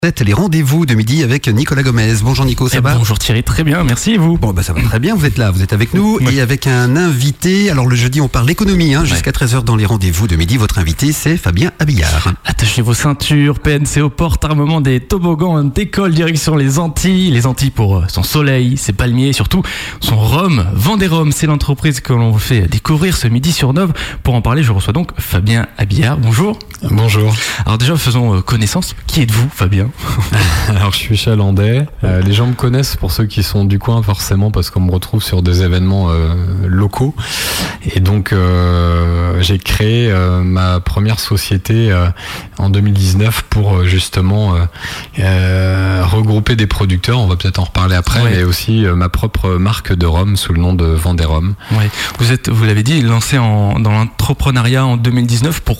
Les rendez-vous de midi avec Nicolas Gomez. Bonjour Nico, ça va? Bonjour Thierry, très bien, merci et vous? Bon ça va très bien, vous êtes là, vous êtes avec nous et avec un invité. Alors le jeudi on parle économie, jusqu'à 13h dans les rendez-vous de midi. Votre invité c'est Fabien Abillard. Attachez vos ceintures, PNC aux portes, armement des toboggans d'école, direction les Antilles. Les Antilles pour son soleil, ses palmiers et surtout son rhum. Vendée-Rhum, c'est l'entreprise que l'on vous fait découvrir ce midi sur Nove. Pour en parler, je reçois donc Fabien Abillard. Bonjour. Bonjour. Alors déjà faisons connaissance. Qui êtes-vous Fabien? Alors je suis chalandais, les gens me connaissent pour ceux qui sont du coin forcément parce qu'on me retrouve sur des événements locaux et donc j'ai créé ma première société en 2019 pour justement regrouper des producteurs, on va peut-être en reparler après, mais aussi ma propre marque de rhum sous le nom de Vendée-Rhum. Vous l'avez dit, lancé dans l'entrepreneuriat en 2019, pourquoi ?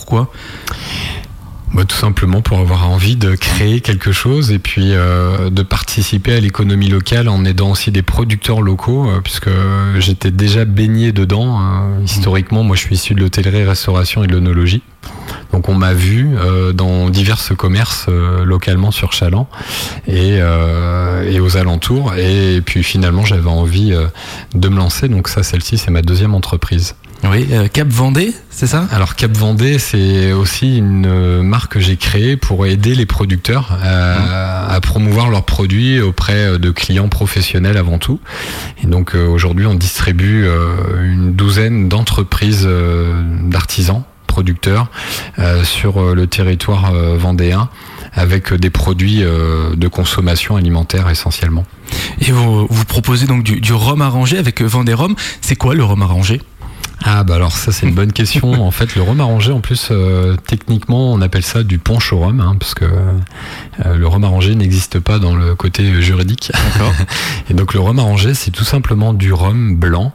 Tout simplement pour avoir envie de créer quelque chose et puis de participer à l'économie locale en aidant aussi des producteurs locaux puisque j'étais déjà baigné dedans. Historiquement, moi je suis issu de l'hôtellerie, restauration et de l'œnologie. Donc on m'a vu dans divers commerces localement sur Chaland et aux alentours et puis finalement j'avais envie de me lancer. Donc celle-ci c'est ma deuxième entreprise. Oui, Cap Vendée, c'est ça ? Alors Cap Vendée, c'est aussi une marque que j'ai créée pour aider les producteurs à promouvoir leurs produits auprès de clients professionnels avant tout. Et donc aujourd'hui, on distribue une douzaine d'entreprises d'artisans, producteurs sur le territoire vendéen avec des produits de consommation alimentaire essentiellement. Et vous proposez donc du rhum arrangé avec Vendée-Rhum. C'est quoi le rhum arrangé ? Alors ça c'est une bonne question. En fait le rhum arrangé en plus techniquement on appelle ça du punch au rhum parce que le rhum arrangé n'existe pas dans le côté juridique. Et donc le rhum arrangé c'est tout simplement du rhum blanc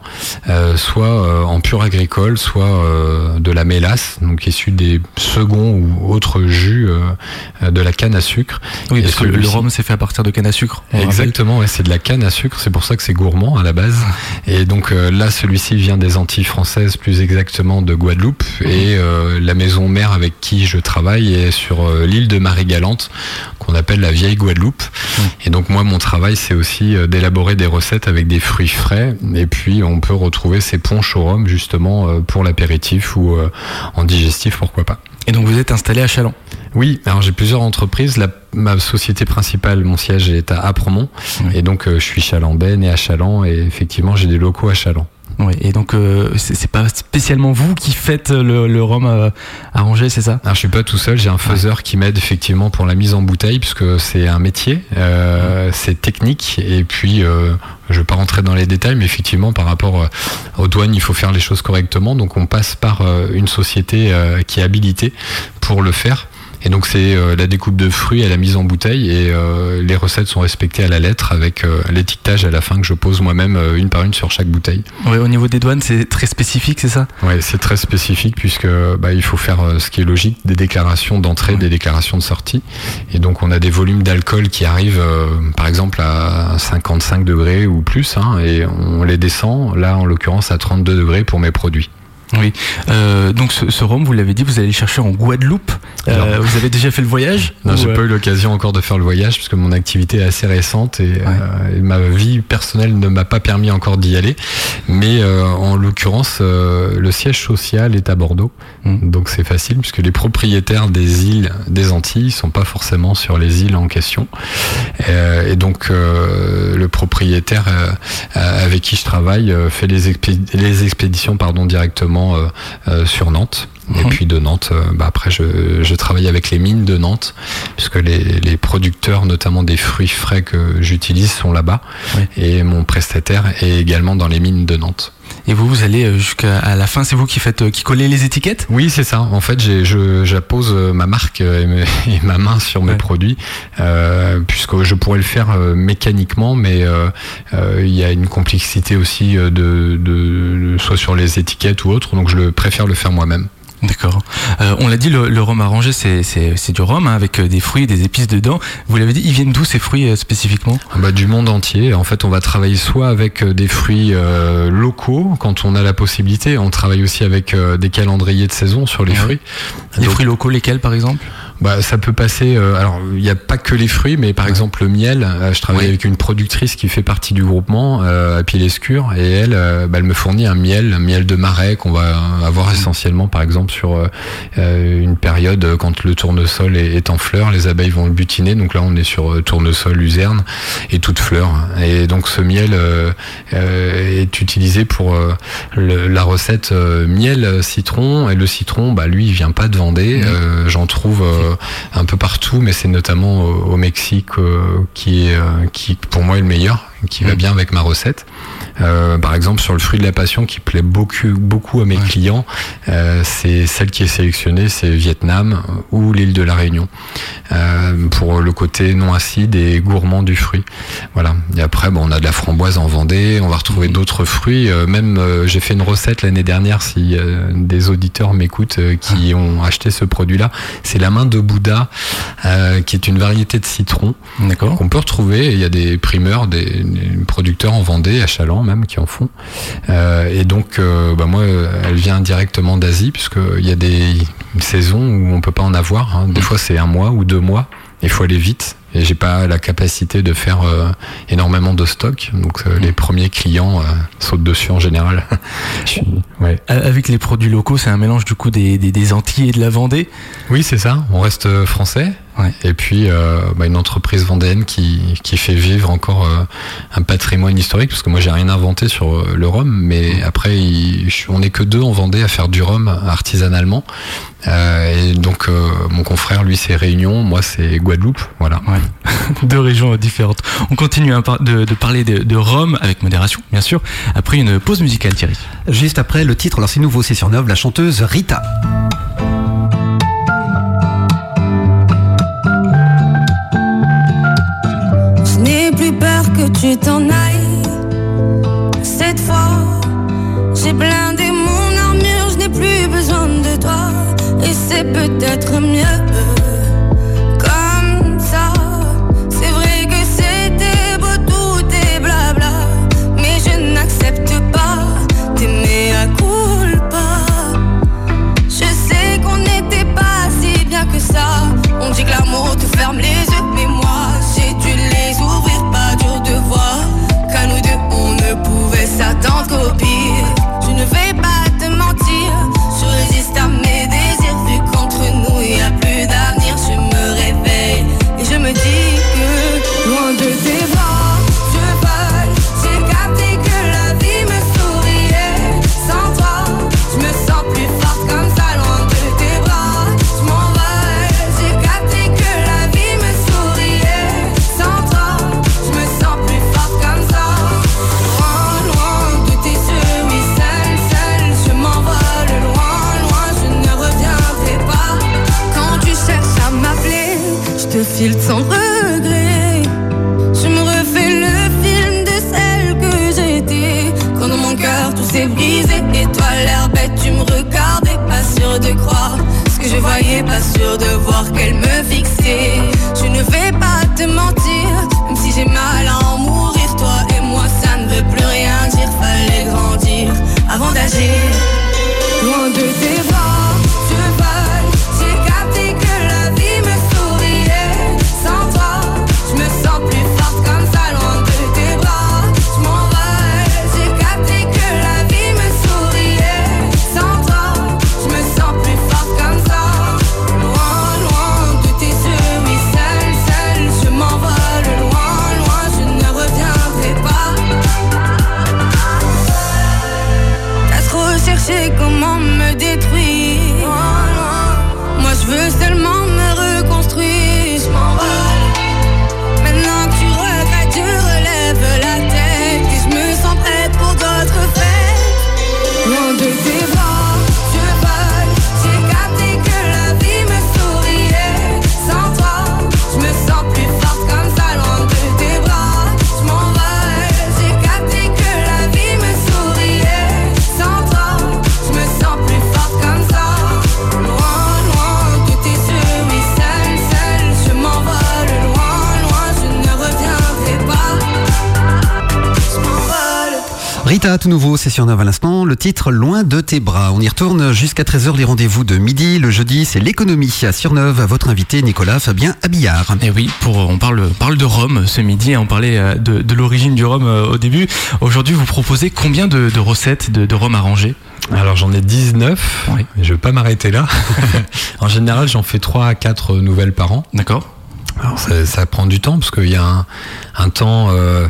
soit en pur agricole soit de la mélasse donc issu des seconds ou autres jus de la canne à sucre. Oui, parce que le rhum c'est fait à partir de canne à sucre. Exactement, c'est de la canne à sucre, c'est pour ça que c'est gourmand à la base. Et donc là celui-ci vient des Antilles françaises, plus exactement de Guadeloupe et la maison mère avec qui je travaille est sur l'île de Marie-Galante qu'on appelle la vieille Guadeloupe. Et donc moi mon travail c'est aussi d'élaborer des recettes avec des fruits frais et puis on peut retrouver ces punch au rhum justement pour l'apéritif ou en digestif pourquoi pas. Et donc vous êtes installé à Chaland? Oui, alors j'ai plusieurs entreprises. Ma société principale, mon siège est à Apremont et donc je suis chalandais, né à Chaland et effectivement j'ai des locaux à Chaland. Oui, et donc c'est pas spécialement vous qui faites le rhum arrangé, c'est ça? Alors je suis pas tout seul, j'ai un faiseur qui m'aide effectivement pour la mise en bouteille puisque c'est un métier, c'est technique et puis je vais pas rentrer dans les détails mais effectivement par rapport aux douanes il faut faire les choses correctement donc on passe par une société qui est habilitée pour le faire. Et donc c'est la découpe de fruits à la mise en bouteille et les recettes sont respectées à la lettre avec l'étiquetage à la fin que je pose moi-même une par une sur chaque bouteille. Oui, au niveau des douanes c'est très spécifique, c'est ça? Oui, c'est très spécifique puisque il faut faire ce qui est logique, des déclarations d'entrée, des déclarations de sortie. Et donc on a des volumes d'alcool qui arrivent par exemple à 55 degrés ou plus et on les descend, là en l'occurrence à 32 degrés pour mes produits. Oui, donc ce rhum, vous l'avez dit, vous allez le chercher en Guadeloupe. Vous avez déjà fait le voyage? Non, j'ai pas eu l'occasion encore de faire le voyage puisque mon activité est assez récente et ma vie personnelle ne m'a pas permis encore d'y aller. Mais en l'occurrence, le siège social est à Bordeaux, donc c'est facile puisque les propriétaires des îles des Antilles sont pas forcément sur les îles en question. Et donc le propriétaire avec qui je travaille fait les expéditions directement sur Nantes. Et puis de Nantes, après je travaille avec les mines de Nantes puisque les producteurs notamment des fruits frais que j'utilise sont là-bas et mon prestataire est également dans les mines de Nantes. Et vous allez jusqu'à la fin, c'est vous qui collez les étiquettes? Oui, c'est ça. En fait, j'appose ma marque et ma main sur mes produits, puisque je pourrais le faire mécaniquement, mais il y a une complexité aussi de soit sur les étiquettes ou autre, donc je préfère le faire moi-même. D'accord. On l'a dit, le rhum arrangé, c'est du rhum avec des fruits et des épices dedans. Vous l'avez dit, ils viennent d'où ces fruits spécifiquement ? Du monde entier. En fait, on va travailler soit avec des fruits locaux, quand on a la possibilité. On travaille aussi avec des calendriers de saison sur les fruits. Des fruits locaux, lesquels par exemple ? Ça peut passer. Alors, il n'y a pas que les fruits, mais par exemple le miel. Je travaille avec une productrice qui fait partie du groupement à Pied-l'Escure, et elle me fournit un miel de marais qu'on va avoir essentiellement, par exemple, sur une période quand le tournesol est en fleurs, les abeilles vont le butiner. Donc là, on est sur tournesol, luzerne et toutes fleurs. Et donc ce miel est utilisé pour la recette miel citron. Et le citron, lui, il vient pas de Vendée. J'en trouve un peu partout, mais c'est notamment au Mexique qui pour moi est le meilleur, qui va bien avec ma recette. Par exemple, sur le fruit de la passion qui plaît beaucoup à mes clients, c'est celle qui est sélectionnée, c'est Vietnam ou l'île de la Réunion, pour le côté non acide et gourmand du fruit. Voilà. Et après, on a de la framboise en Vendée, on va retrouver d'autres fruits. J'ai fait une recette l'année dernière, si des auditeurs m'écoutent qui ont acheté ce produit-là, c'est la main de Bouddha, qui est une variété de citron qu'on peut retrouver. Il y a des primeurs, des producteurs en Vendée, à Chaland même, qui en font. Et donc, moi, elle vient directement d'Asie, puisqu'il y a des saisons où on peut pas en avoir. Des fois, c'est 1 mois ou 2 mois. Il faut aller vite. Et j'ai pas la capacité de faire énormément de stock. Donc, les premiers clients sautent dessus en général. Avec les produits locaux, c'est un mélange du coup des Antilles et de la Vendée. Oui, c'est ça. On reste français. Et puis une entreprise vendéenne qui fait vivre encore un patrimoine historique, parce que moi j'ai rien inventé sur le rhum, mais après on n'est que 2 en Vendée à faire du rhum artisanalement, et donc mon confrère lui c'est Réunion, moi c'est Guadeloupe, voilà. 2 régions différentes. On continue de parler de rhum avec modération, bien sûr, après une pause musicale, Thierry. Juste après le titre, alors c'est nouveau, c'est sur Neuve, la chanteuse Rita. Que tu t'en ailles. Cette fois, j'ai blindé mon armure, je n'ai plus besoin de toi. Et c'est peut-être mieux comme ça. C'est vrai que c'était beau, tout est blabla, mais je n'accepte pas t'aimer à culpa. Je sais qu'on n'était pas si bien que ça. On dit que l'amour te ferme les yeux, mais moi j'ai dû les ouvrir. De voir qu'à nous 2 on ne pouvait s'attendre qu'au pire. Je ne vais pas te mentir, je résiste à mes désirs. Vu qu'entre nous il n'y a plus d'avenir, je me réveille et je me dis que loin de tes bras je vole. J'ai capté que la vie me souriait sans toi. Je me sens plus forte comme ça, loin de tes bras je m'envole. J'ai capté que la vie me souriait sans toi. Je me sens plus forte comme ça. Loin, loin de tes yeux, oui, seule, je m'envole. Loin, loin, je ne reviendrai pas. Quand tu cherches à m'appeler, je te file sans regret. Je me refais le film de celle que j'étais. Quand dans mon cœur tout s'est brisé, et toi l'air bête, tu me regardais, pas sûr de croire ce que je voyais, pas sûr de voir qu'elle me fixait. Je ne vais pas te mentir, même si j'ai mal à en mourir. Toi et moi ça ne veut plus rien dire, fallait grandir avant d'agir. Loin de tes bras, je vole. J'ai capté que la vie me souriait sans toi. Je me sens plus forte comme ça, loin de tes bras je m'envole. J'ai capté que la vie me souriait sans toi. Je me sens plus forte comme ça. Loin, loin de tes yeux, oui, seule, Rita, tout nouveau, c'est sur 9 à l'instant. Le titre, Loin de tes bras. On y retourne jusqu'à 13h, les rendez-vous de midi. Le jeudi, c'est l'économie à sur 9. À votre invité, Nicolas Fabien Habillard. Et oui, on parle de rhum ce midi. On parlait de l'origine du rhum au début. Aujourd'hui, vous proposez combien de recettes de rhum arrangé ? Alors j'en ai 19, oui. Je vais pas m'arrêter là. En général, j'en fais 3 à 4 nouvelles par an. D'accord. Alors ça prend du temps parce qu'il y a un temps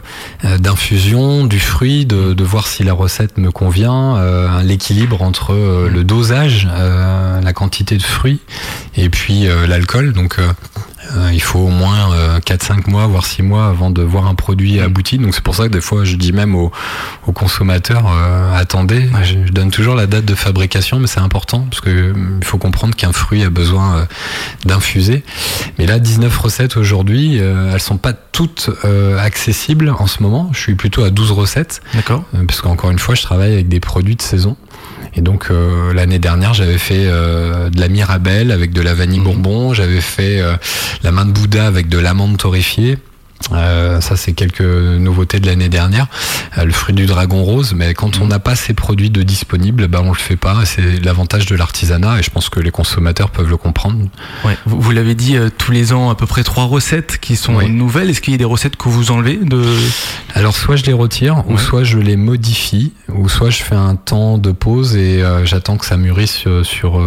d'infusion du fruit, de voir si la recette me convient, l'équilibre entre le dosage, la quantité de fruits et puis l'alcool. Donc il faut au moins 4-5 mois, voire 6 mois avant de voir un produit abouti. Donc c'est pour ça que des fois je dis même aux consommateurs, attendez, je donne toujours la date de fabrication, mais c'est important parce que il faut comprendre qu'un fruit a besoin d'infuser. Mais là, 19 recettes aujourd'hui, elles sont pas toutes accessibles en ce moment. Je suis plutôt à 12 recettes. D'accord. Parce qu'encore une fois, je travaille avec des produits de saison. Et donc l'année dernière, j'avais fait de la Mirabelle avec de la vanille bourbon, j'avais fait la main de Bouddha avec de l'amande torréfiée. Ça c'est quelques nouveautés de l'année dernière, le fruit du dragon rose, mais quand on n'a pas ces produits de disponibles, on le fait pas. C'est l'avantage de l'artisanat et je pense que les consommateurs peuvent le comprendre. Ouais. Vous l'avez dit, tous les ans à peu près 3 recettes qui sont nouvelles. Est-ce qu'il y a des recettes que vous enlevez Alors soit je les retire, ou soit je les modifie, ou soit je fais un temps de pause et j'attends que ça mûrisse sur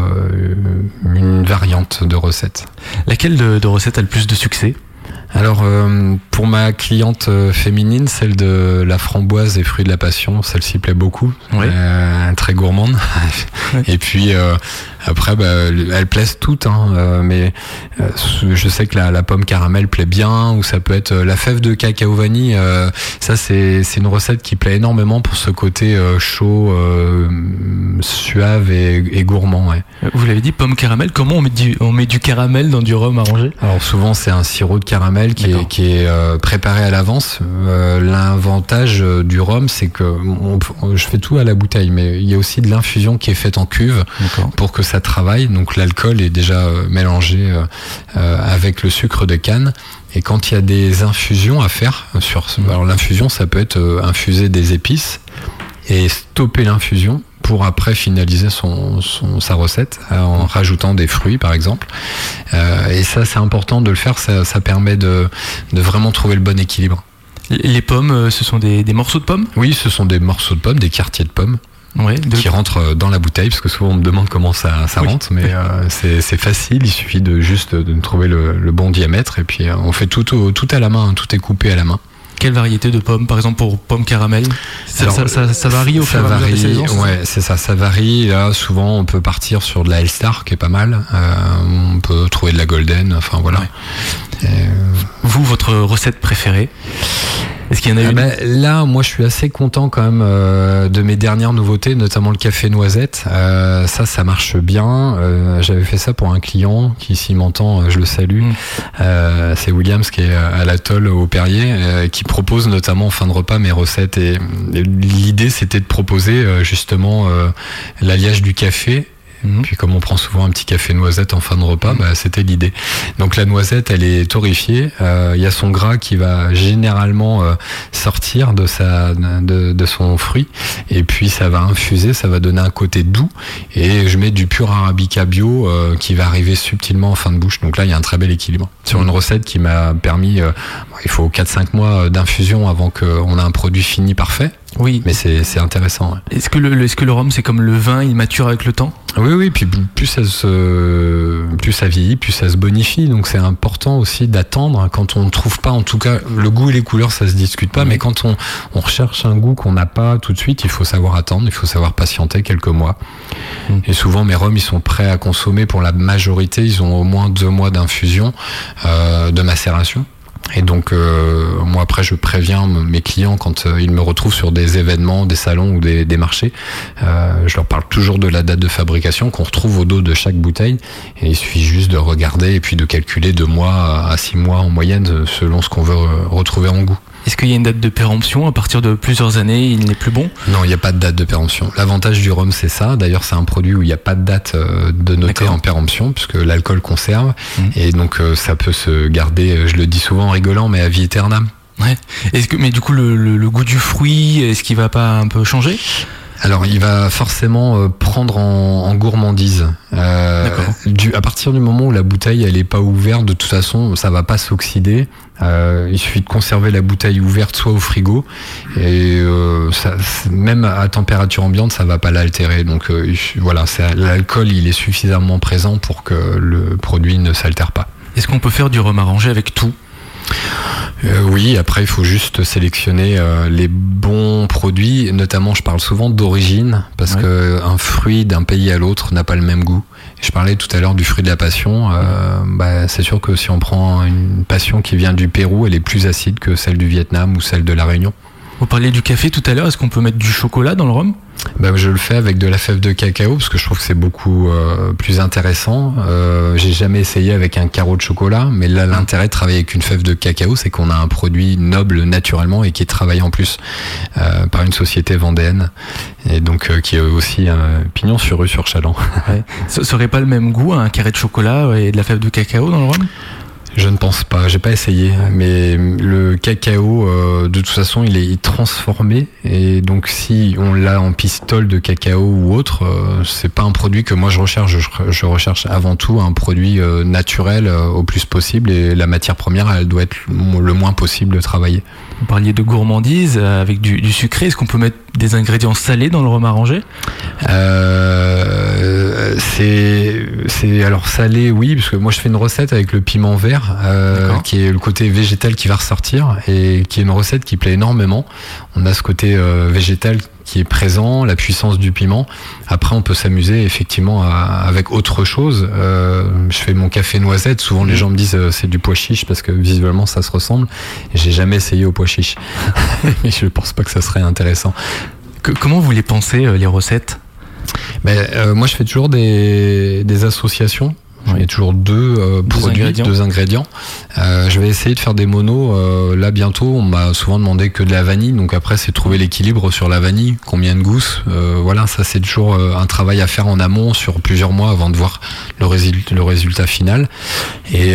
une variante de recettes. Laquelle de recettes a le plus de succès ? Alors pour ma cliente féminine, celle de la framboise et fruits de la passion, celle-ci plaît beaucoup, très gourmande. Et puis après, elles plaisent toutes, mais je sais que la pomme caramel plaît bien, ou ça peut être la fève de cacao vanille. Ça c'est une recette qui plaît énormément pour ce côté chaud, suave et gourmand. Ouais. Vous l'avez dit, pomme caramel. Comment on met du caramel dans du rhum arrangé ? Alors souvent c'est un sirop de caramel qui est préparé à l'avance. L'avantage du rhum, c'est que je fais tout à la bouteille, mais il y a aussi de l'infusion qui est faite en cuve pour que ça travaille. Donc l'alcool est déjà mélangé avec le sucre de canne. Et quand il y a des infusions à faire, alors l'infusion, ça peut être infuser des épices et stopper l'infusion pour après finaliser sa recette en rajoutant des fruits par exemple. Et ça c'est important de le faire, ça permet de vraiment trouver le bon équilibre. Les pommes, ce sont des morceaux de pommes ? Oui, ce sont des morceaux de pommes, des quartiers de pommes. Qui rentrent dans la bouteille, parce que souvent on me demande comment ça rentre, mais c'est facile, il suffit de trouver le bon diamètre et puis on fait tout à la main, tout est coupé à la main. Quelle variété de pommes, par exemple pour pommes caramel ? Ça varie au fur et à mesure des saisons ? Ouais, c'est ça varie. Là, souvent, on peut partir sur de la Elstar, qui est pas mal. On peut trouver de la Golden, enfin voilà. Vous, votre recette préférée ? Est-ce qu'il y en a une ? Là, moi, je suis assez content quand même de mes dernières nouveautés, notamment le café noisette. Ça marche bien. J'avais fait ça pour un client qui, s'il m'entend, je le salue. C'est Williams qui est à l'atoll au Perrier, qui propose notamment en fin de repas mes recettes. Et l'idée, c'était de proposer justement l'alliage du café. Puis comme on prend souvent un petit café noisette en fin de repas, c'était l'idée. Donc la noisette, elle est torréfiée. Il y a son gras qui va généralement sortir de son fruit, et puis ça va infuser, ça va donner un côté doux. Et je mets du pur arabica bio qui va arriver subtilement en fin de bouche. Donc là, il y a un très bel équilibre sur une recette qui m'a permis. Il faut 4-5 mois d'infusion avant qu'on ait un produit fini parfait. Oui, mais c'est intéressant. Ouais. Est-ce que le rhum, c'est comme le vin, il mature avec le temps ? Oui, puis plus ça vieillit, plus ça se bonifie. Donc c'est important aussi d'attendre quand on ne trouve pas, en tout cas, le goût et les couleurs, ça se discute pas. Mais quand on recherche un goût qu'on n'a pas tout de suite, il faut savoir attendre, il faut savoir patienter quelques mois. Et souvent, mes rhums, ils sont prêts à consommer pour la majorité. Ils ont au moins 2 mois d'infusion, de macération. Et donc moi après je préviens mes clients quand ils me retrouvent sur des événements, des salons ou des marchés, je leur parle toujours de la date de fabrication qu'on retrouve au dos de chaque bouteille, et il suffit juste de regarder et puis de calculer 2 mois à 6 mois en moyenne selon ce qu'on veut retrouver en goût. Est-ce qu'il y a une date de péremption à partir de plusieurs années, il n'est plus bon ? Non, il n'y a pas de date de péremption. L'avantage du rhum, c'est ça. D'ailleurs, c'est un produit où il n'y a pas de date de noter en péremption, puisque l'alcool conserve. Et donc, ça peut se garder, je le dis souvent en rigolant, mais à vie aeternam. Ouais. Mais du coup, le goût du fruit, est-ce qu'il va pas un peu changer ? Alors, il va forcément prendre en gourmandise. À partir du moment où la bouteille elle est pas ouverte, de toute façon, ça va pas s'oxyder. Il suffit de conserver la bouteille ouverte soit au frigo et même à température ambiante, ça va pas l'altérer. Donc voilà, l'alcool il est suffisamment présent pour que le produit ne s'altère pas. Est-ce qu'on peut faire du rhum arrangé avec tout ? Oui, après il faut juste sélectionner les bons produits, notamment je parle souvent d'origine parce que un fruit d'un pays à l'autre n'a pas le même goût. Je parlais tout à l'heure du fruit de la passion, c'est sûr que si on prend une passion qui vient du Pérou, elle est plus acide que celle du Vietnam ou celle de la Réunion. Vous parliez du café tout à l'heure, est-ce qu'on peut mettre du chocolat dans le rhum ? Je le fais avec de la fève de cacao parce que je trouve que c'est beaucoup plus intéressant. J'ai jamais essayé avec un carreau de chocolat, mais là l'intérêt de travailler avec une fève de cacao, c'est qu'on a un produit noble naturellement et qui est travaillé en plus par une société vendéenne et donc qui est aussi pignon sur rue sur Chaland. Ouais. Ça serait pas le même goût un carré de chocolat et de la fève de cacao dans le rhum ? Je ne pense pas, j'ai pas essayé, mais le cacao, de toute façon, il est transformé et donc si on l'a en pistole de cacao ou autre, c'est pas un produit que moi je recherche. Je recherche avant tout un produit naturel au plus possible et la matière première, elle doit être le moins possible travaillée. Vous parliez de gourmandise avec du sucré. Est-ce qu'on peut mettre des ingrédients salés dans le rhum arrangé ? Alors salé, oui, parce que moi je fais une recette avec le piment vert, qui est le côté végétal qui va ressortir et qui est une recette qui plaît énormément. On a ce côté végétal qui est présent, la puissance du piment. Après, on peut s'amuser effectivement avec autre chose. Je fais mon café noisette. Souvent, les gens me disent c'est du pois chiche parce que visuellement, ça se ressemble. J'ai jamais essayé au pois chiche, mais je pense pas que ça serait intéressant. Comment vous les pensez les recettes ? Moi, je fais toujours des associations. J'en ai toujours deux ingrédients. Je vais essayer de faire des monos. Là, bientôt, on m'a souvent demandé que de la vanille. Donc après, c'est trouver l'équilibre sur la vanille. Combien de gousses voilà, ça, c'est toujours un travail à faire en amont sur plusieurs mois avant de voir le résultat final. Et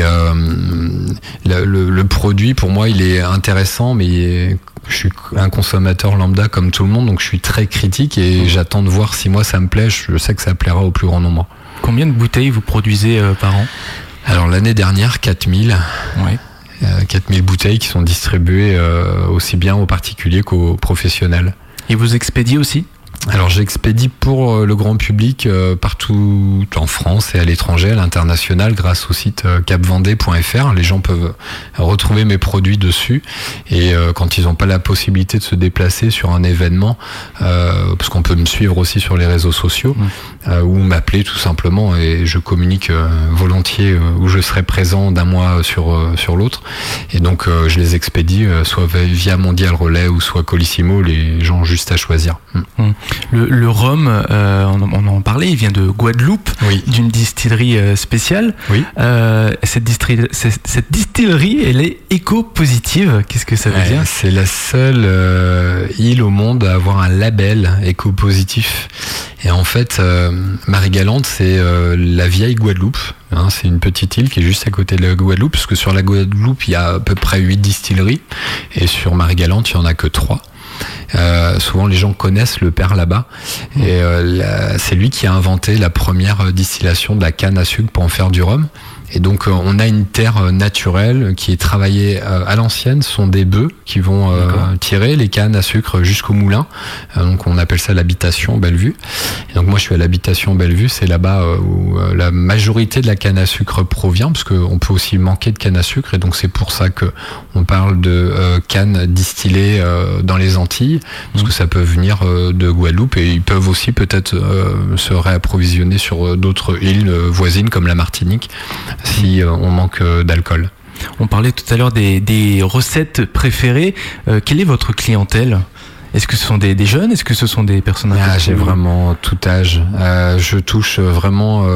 le produit, pour moi, il est intéressant, mais je suis un consommateur lambda comme tout le monde. Donc je suis très critique et j'attends de voir si moi, ça me plaît. Je sais que ça plaira au plus grand nombre. Combien de bouteilles vous produisez par an ? Alors l'année dernière, 4000. Ouais. 4000 bouteilles qui sont distribuées aussi bien aux particuliers qu'aux professionnels. Et vous expédiez aussi ? Alors j'expédie pour le grand public partout en France et à l'étranger, à l'international, grâce au site capvendée.fr. Les gens peuvent retrouver mes produits dessus et quand ils n'ont pas la possibilité de se déplacer sur un événement, parce qu'on peut me suivre aussi sur les réseaux sociaux ou m'appeler tout simplement et je communique volontiers où je serai présent d'un mois sur l'autre. Et donc je les expédie soit via Mondial Relais ou soit Colissimo, les gens ont juste à choisir. Le rhum, on en parlait, il vient de Guadeloupe, d'une distillerie spéciale. Oui. Cette distillerie, elle est éco-positive. Qu'est-ce que ça veut dire ? C'est la seule île au monde à avoir un label éco-positif. Et en fait, Marie-Galante, c'est la vieille Guadeloupe. C'est une petite île qui est juste à côté de la Guadeloupe, parce que sur la Guadeloupe, il y a à peu près 8 distilleries, et sur Marie-Galante, il n'y en a que 3. Souvent les gens connaissent le père là-bas et c'est lui qui a inventé la première distillation de la canne à sucre pour en faire du rhum. Et donc on a une terre naturelle qui est travaillée à l'ancienne. Ce sont des bœufs qui vont tirer les cannes à sucre jusqu'au moulin. Donc on appelle ça l'habitation Bellevue. Et donc moi je suis à l'habitation Bellevue, c'est là-bas où la majorité de la canne à sucre provient, parce qu'on peut aussi manquer de canne à sucre. Et donc c'est pour ça que on parle de canne distillée dans les Antilles, parce que ça peut venir de Guadeloupe et ils peuvent aussi peut-être se réapprovisionner sur d'autres îles voisines comme la Martinique si on manque d'alcool. On parlait tout à l'heure des recettes préférées. Quelle est votre clientèle ? Est-ce que ce sont des jeunes? Est-ce que ce sont des personnes un peu J'ai plus- vraiment tout âge. Je touche vraiment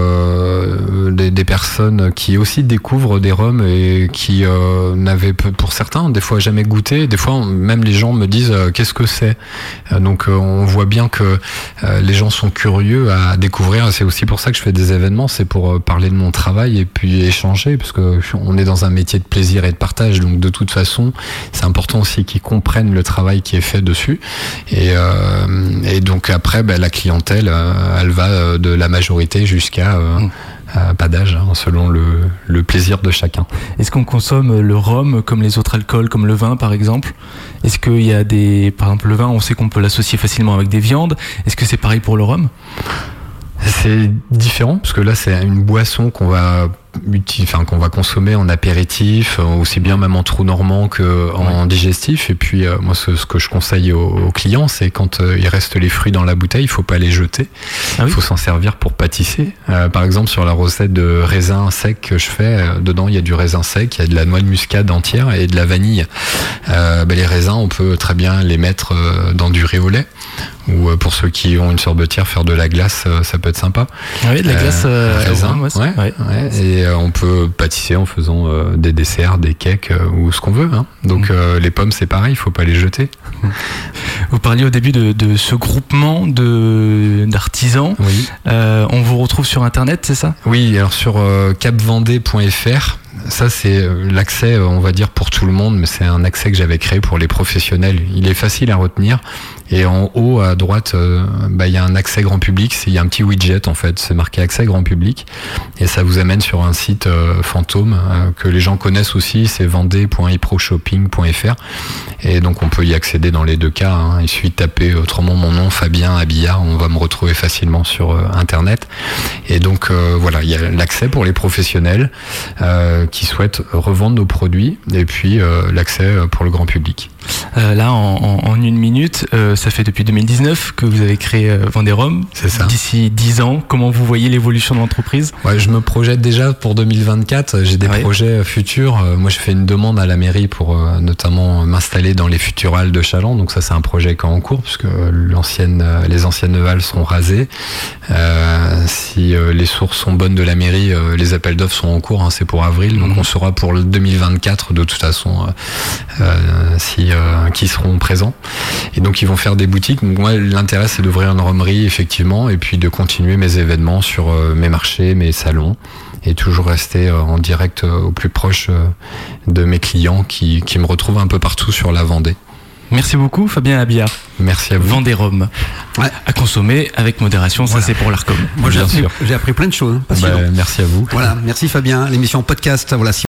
des personnes qui aussi découvrent des rhums et qui n'avaient, pour certains, des fois jamais goûté. Des fois, même les gens me disent qu'est-ce que c'est. Donc on voit bien que les gens sont curieux à découvrir. C'est aussi pour ça que je fais des événements, c'est pour parler de mon travail et puis échanger, parce que on est dans un métier de plaisir et de partage. Donc de toute façon, c'est important aussi qu'ils comprennent le travail qui est fait dessus. Et donc après, la clientèle, elle va de la majorité jusqu'à pas d'âge, hein, selon le plaisir de chacun. Est-ce qu'on consomme le rhum comme les autres alcools, comme le vin par exemple? Est-ce qu'il y a par exemple le vin, on sait qu'on peut l'associer facilement avec des viandes. Est-ce que c'est pareil pour le rhum? C'est différent, parce que là c'est une boisson qu'on va consommer en apéritif, aussi bien même en trou normand que en digestif. Et puis moi ce que je conseille aux clients, c'est quand il reste les fruits dans la bouteille, il faut pas les jeter. Il faut s'en servir pour pâtisser. Par exemple sur la recette de raisin sec que je fais, dedans il y a du raisin sec, il y a de la noix de muscade entière et de la vanille. Les raisins, on peut très bien les mettre dans du riz au lait, ou pour ceux qui ont une sorbetière, faire de la glace, ça peut être sympa. Oui, de la glace raisin, ouais. Et on peut pâtisser en faisant des desserts, des cakes ou ce qu'on veut. Hein. Donc les pommes, c'est pareil, il faut pas les jeter. Vous parliez au début de ce groupement d'artisans. Oui. On vous retrouve sur Internet, c'est ça? Oui, alors sur capvendée.fr. Ça, c'est l'accès, on va dire, pour tout le monde, mais c'est un accès que j'avais créé pour les professionnels. Il est facile à retenir. Et en haut, à droite, il y a un accès grand public. Il y a un petit widget, en fait. C'est marqué accès grand public. Et ça vous amène sur un site fantôme que les gens connaissent aussi. C'est vendée.iproshopping.fr. Et donc, on peut y accéder dans les deux cas. Hein. Il suffit de taper autrement mon nom, Fabien Abillard. On va me retrouver facilement sur Internet. Et donc, voilà, il y a l'accès pour les professionnels qui souhaitent revendre nos produits. Et puis, l'accès pour le grand public. Là, en une minute, ça fait depuis 2019 que vous avez créé Vendée-Rhum. C'est ça. D'ici 10 ans, comment vous voyez l'évolution de l'entreprise? Ouais, je me projette déjà pour 2024. J'ai des projets futurs. Moi, je fais une demande à la mairie pour notamment m'installer dans les futures halles de Chaland. Donc ça, c'est un projet qui est en cours, puisque les anciennes halles seront rasées. Si les sources sont bonnes de la mairie, les appels d'offres sont en cours. Hein, c'est pour avril. Donc on saura pour le 2024 de toute façon qui seront présents. Et donc ils vont faire des boutiques. Donc moi, l'intérêt, c'est d'ouvrir une rhumerie, effectivement, et puis de continuer mes événements sur mes marchés, mes salons, et toujours rester en direct au plus proche de mes clients qui me retrouvent un peu partout sur la Vendée. Merci beaucoup, Fabien Abillard. Merci à vous. Vendée-Rhum. Ouais. À consommer avec modération, ça c'est pour l'Arcom. Moi, j'ai appris plein de choses. Passionnant. Merci à vous. Voilà, merci Fabien. L'émission podcast, voilà.